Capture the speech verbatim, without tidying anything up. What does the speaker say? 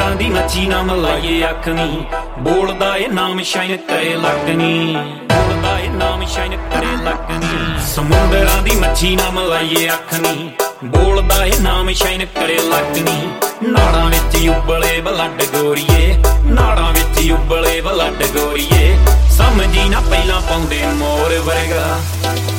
ਸਮੁੰਦਰਾਂ ਦੀ ਮੱਛੀ ਨਾ ਮਲਾਈਏ ਅੱਖ ਨੀ, ਬੋਲਦਾ ਏ ਨਾਮ ਸ਼ਾਇਨ ਕਰੇ ਲੱਕ ਨੀ, ਬੋਲਦਾ ਏ ਨਾਮ ਸ਼ਾਇਨ ਕਰੇ ਲੱਕ ਨੀ। ਸਮੁੰਦਰਾਂ ਦੀ ਮੱਛੀ ਨਾ ਮਲਾਈਏ ਅੱਖ ਨੀ, ਬੋਲਦਾ ਏ ਨਾਮ ਸ਼ਾਇਨ ਕਰੇ ਲੱਕ ਨੀ। ਨਾੜਾਂ ਵਿੱਚ ਉਬਲੇ ਬਲੱਡ ਗੋਰੀਏ, ਨਾੜਾਂ ਵਿੱਚ ਉਬਲੇ ਬਲੱਡ ਗੋਰੀਏ, ਸਮਝੀ ਨਾ ਪਹਿਲਾਂ ਪਾਉਂਦੇ ਮੋਰ ਵਰਗਾ।